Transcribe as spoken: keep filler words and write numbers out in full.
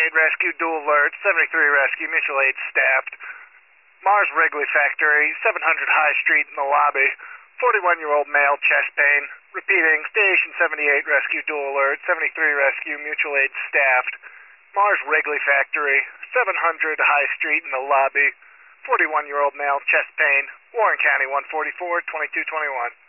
eight rescue, dual alert, seventy-three rescue, mutual aid staffed. Mars Wrigley Factory, seven hundred High Street in the lobby. forty-one-year-old male, chest pain. Repeating, station seventy-eight rescue, dual alert, seventy-three rescue, mutual aid staffed. Mars Wrigley Factory, seven hundred High Street in the lobby. forty-one-year-old male, chest pain. Warren County, one forty-four, twenty-two twenty-one.